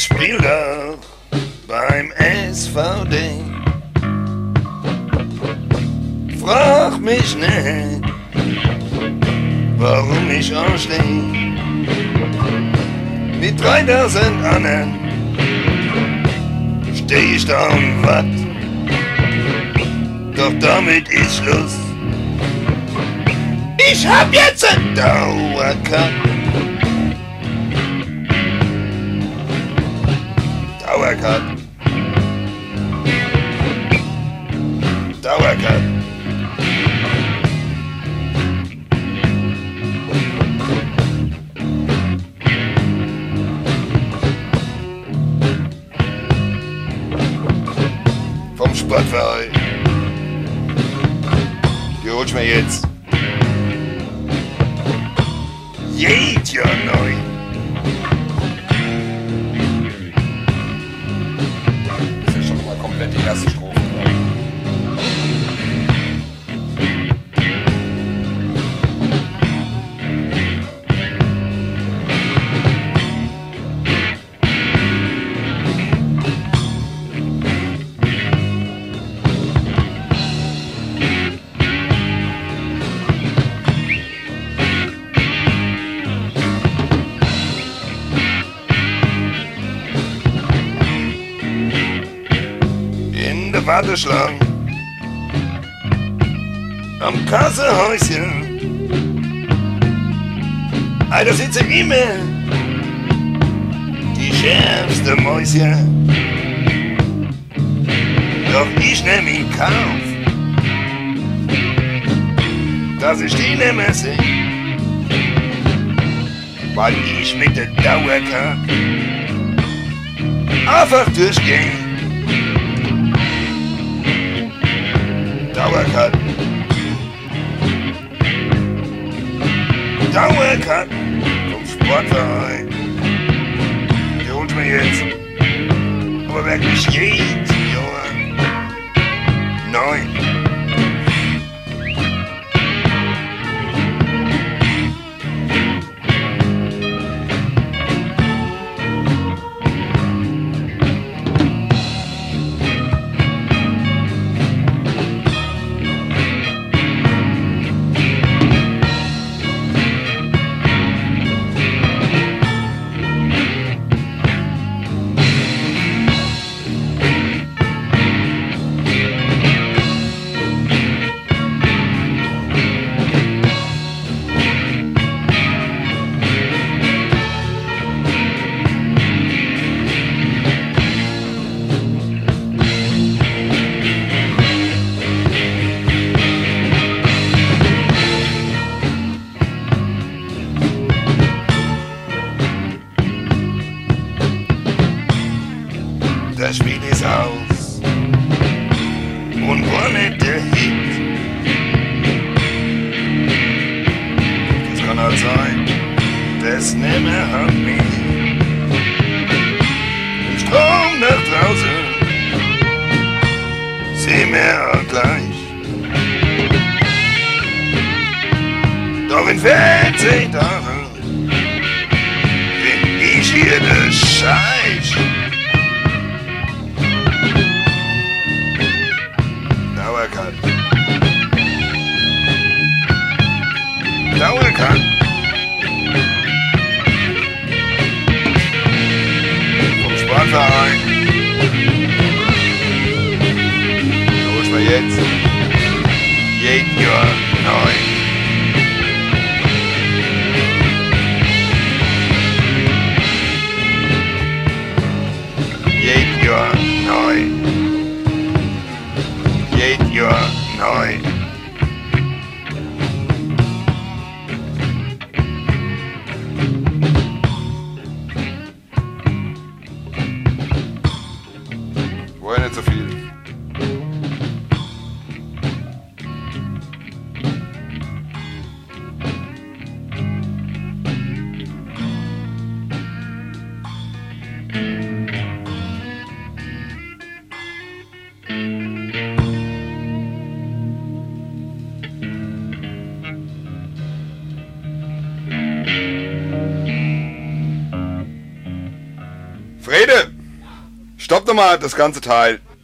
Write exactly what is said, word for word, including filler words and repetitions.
spiel doch beim S V D. Frag mich nicht, warum ich ansteh. Mit dreitausend anderen steh ich da und watt. Doch damit ist Schluss. Ich hab jetzt einen Dauercut. Dauercut. Dauercut. Vom Sportverein. Die holst mir jetzt. Jedes Jahr neu. Das ist schon mal komplett die erste Strophe. Warteschlange am Kassehäuschen. Ah, da sitzen immer die schärfste Mäuschen. Doch ich nehm in Kauf, dass ich die nicht mehr seh, weil ich mit der Dauercut einfach durchgeh. Dauercut. Dauercut vom Sportverein. Die holt mir jetzt. Aber wirklich jedes Jahr neu. Das Spiel ist aus und war nicht der Hit. Das kann halt sein, das nimmer hat mich. Im Strom nach draußen sehen wir auch gleich. Doch in vierzig Tagen bin ich hier der Scheich. Dauercut. Dauercut. Vom Sportverein. Du holst mir jetzt jeden Jahr neu. Jeden Jahr neu. Jedes Jahr neu. War ja nicht so viel. Frede! Stopp doch mal das ganze Teil.